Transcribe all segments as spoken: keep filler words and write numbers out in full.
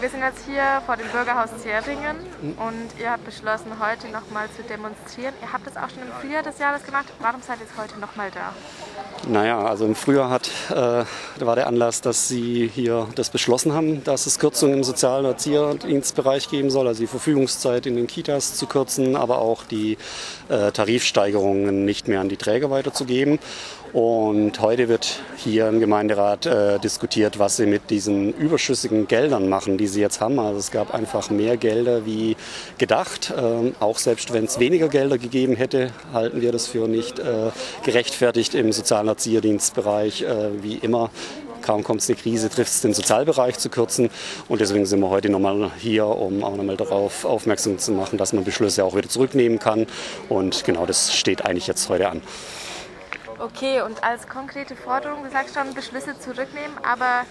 Wir sind jetzt hier vor dem Bürgerhaus Zähringen und ihr habt beschlossen, heute nochmal zu demonstrieren. Ihr habt das auch schon im Frühjahr des Jahres gemacht. Warum seid ihr jetzt heute nochmal da? Naja, also im Frühjahr hat, äh, da war der Anlass, dass Sie hier das beschlossen haben, dass es Kürzungen im sozialen Erzieherdienstbereich geben soll, also die Verfügungszeit in den Kitas zu kürzen, aber auch die äh, Tarifsteigerungen nicht mehr an die Träger weiterzugeben. Und heute wird hier im Gemeinderat äh, diskutiert, was Sie mit diesen überschüssigen Geldern machen, die Sie jetzt haben. Also es gab einfach mehr Gelder wie gedacht. Ähm, auch selbst wenn es weniger Gelder gegeben hätte, halten wir das für nicht äh, gerechtfertigt im sozialen Erzieherdienstbereich, äh, wie immer. Kaum kommt es eine Krise, trifft es den Sozialbereich zu kürzen. Und deswegen sind wir heute nochmal hier, um auch nochmal darauf aufmerksam zu machen, dass man Beschlüsse auch wieder zurücknehmen kann. Und genau das steht eigentlich jetzt heute an. Okay, und als konkrete Forderung, du sagst schon, Beschlüsse zurücknehmen, aber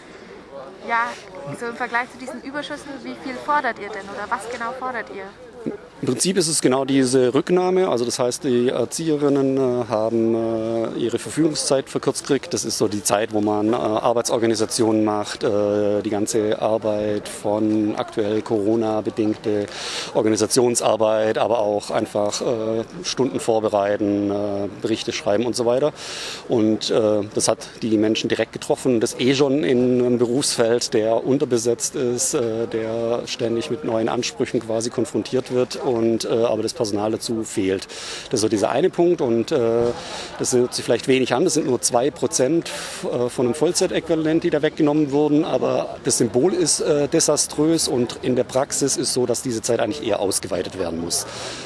ja, so im Vergleich zu diesen Überschüssen, wie viel fordert ihr denn oder was genau fordert ihr? Im Prinzip ist es genau diese Rücknahme, also das heißt, die Erzieherinnen äh, haben äh, ihre Verfügungszeit verkürzt gekriegt. Das ist so die Zeit, wo man äh, Arbeitsorganisationen macht, äh, die ganze Arbeit von aktuell Corona-bedingte Organisationsarbeit, aber auch einfach äh, Stunden vorbereiten, äh, Berichte schreiben und so weiter. Und äh, das hat die Menschen direkt getroffen, das eh schon in einem Berufsfeld, der unterbesetzt ist, äh, der ständig mit neuen Ansprüchen quasi konfrontiert wird. Und, äh, aber das Personal dazu fehlt. Das ist so dieser eine Punkt und äh, das hört sich vielleicht wenig an, das sind nur zwei Prozent äh, von einem Vollzeitäquivalent, die da weggenommen wurden, aber das Symbol ist äh, desaströs und in der Praxis ist so, dass diese Zeit eigentlich eher ausgeweitet werden muss.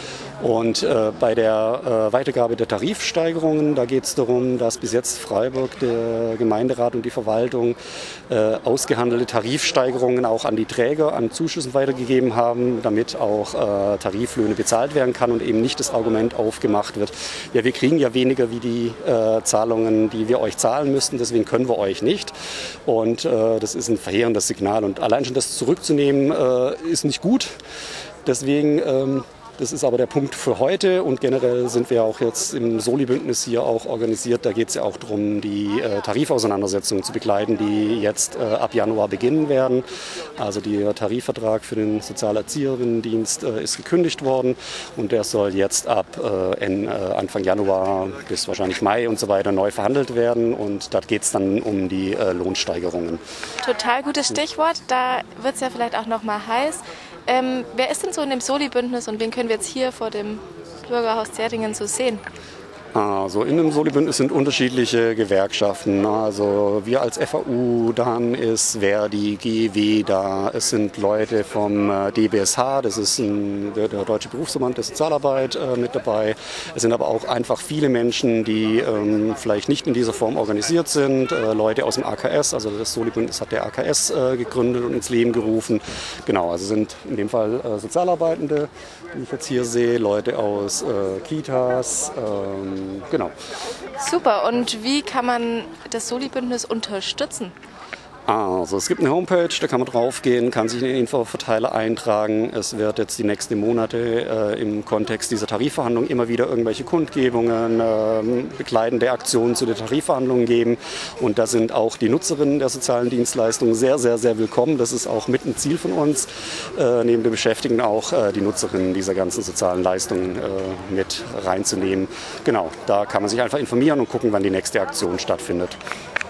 Und äh, bei der äh, Weitergabe der Tarifsteigerungen, da geht es darum, dass bis jetzt Freiburg, der Gemeinderat und die Verwaltung äh, ausgehandelte Tarifsteigerungen auch an die Träger, an Zuschüssen weitergegeben haben, damit auch äh, Tariflöhne bezahlt werden kann und eben nicht das Argument aufgemacht wird, ja, wir kriegen ja weniger wie die äh, Zahlungen, die wir euch zahlen müssten, deswegen können wir euch nicht. Und äh, das ist ein verheerendes Signal. Und allein schon das zurückzunehmen, äh, ist nicht gut. Deswegen ähm, Das ist aber der Punkt für heute und generell sind wir auch jetzt im Soli-Bündnis hier auch organisiert. Da geht es ja auch darum, die äh, Tarifauseinandersetzungen zu begleiten, die jetzt äh, ab Januar beginnen werden. Also der Tarifvertrag für den Sozialerzieherinnendienst äh, ist gekündigt worden und der soll jetzt ab äh, in, äh, Anfang Januar bis wahrscheinlich Mai und so weiter neu verhandelt werden und da geht es dann um die äh, Lohnsteigerungen. Total gutes Stichwort, da wird es ja vielleicht auch noch mal heiß. Ähm, wer ist denn so in dem Soli-Bündnis und wen können wir jetzt hier vor dem Bürgerhaus Zähringen so sehen? Also in dem Soli-Bündnis sind unterschiedliche Gewerkschaften. Also wir als F A U, dann ist Verdi, G E W da, es sind Leute vom D B S H, das ist ein, der Deutsche Berufsverband der Sozialarbeit äh, mit dabei. Es sind aber auch einfach viele Menschen, die ähm, vielleicht nicht in dieser Form organisiert sind. Äh, Leute aus dem A K S, also das Soli-Bündnis hat der A K S äh, gegründet und ins Leben gerufen. Genau, also sind in dem Fall äh, Sozialarbeitende, die ich jetzt hier sehe, Leute aus äh, Kitas, ähm, genau. Super, und wie kann man das Soli-Bündnis unterstützen? Also es gibt eine Homepage, da kann man draufgehen, kann sich in den Infoverteiler eintragen. Es wird jetzt die nächsten Monate äh, im Kontext dieser Tarifverhandlungen immer wieder irgendwelche Kundgebungen, äh, begleitende Aktionen zu den Tarifverhandlungen geben. Und da sind auch die Nutzerinnen der sozialen Dienstleistungen sehr, sehr, sehr willkommen. Das ist auch mit ein Ziel von uns, äh, neben den Beschäftigten auch äh, die Nutzerinnen dieser ganzen sozialen Leistungen äh, mit reinzunehmen. Genau, da kann man sich einfach informieren und gucken, wann die nächste Aktion stattfindet.